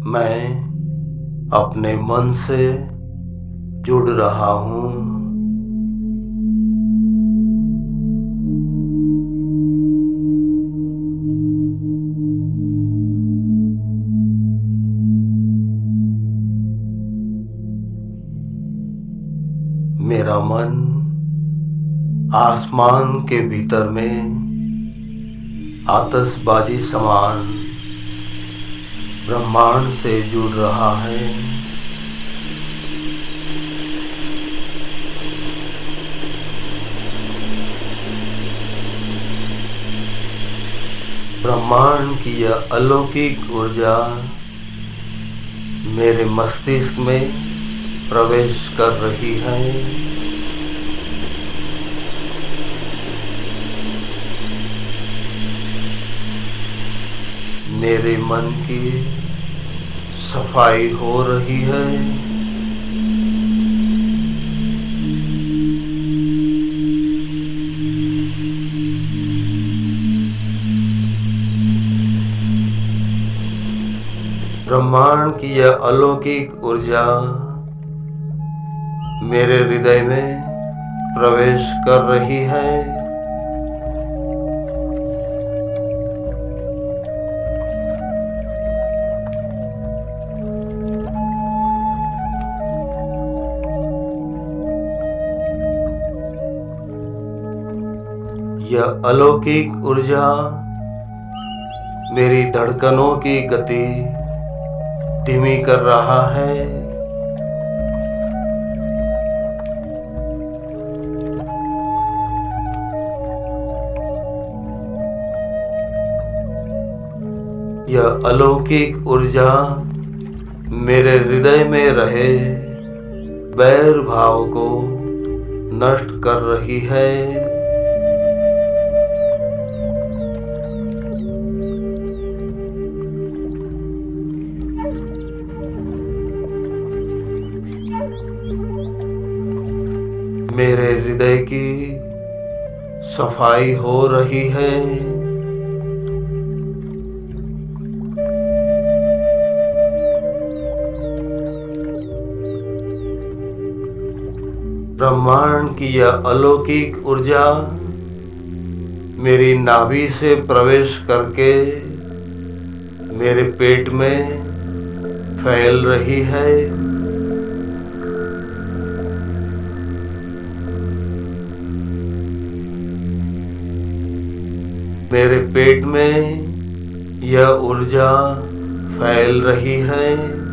मैं अपने मन से जुड़ रहा हूँ। मेरा मन आसमान के भीतर में आतिशबाजी समान ब्रह्मांड से जुड़ रहा है। ब्रह्मांड की यह अलौकिक ऊर्जा मेरे मस्तिष्क में प्रवेश कर रही है। मेरे मन की सफाई हो रही है। ब्रह्मांड की यह अलौकिक ऊर्जा मेरे हृदय में प्रवेश कर रही है। यह अलौकिक ऊर्जा मेरी धड़कनों की गति धीमी कर रहा है। यह अलौकिक ऊर्जा मेरे हृदय में रहे बैर भाव को नष्ट कर रही है। मेरे हृदय की सफाई हो रही है। ब्रह्मांड की यह अलौकिक ऊर्जा मेरी नाभि से प्रवेश करके मेरे पेट में फैल रही है। मेरे पेट में यह ऊर्जा फैल रही है।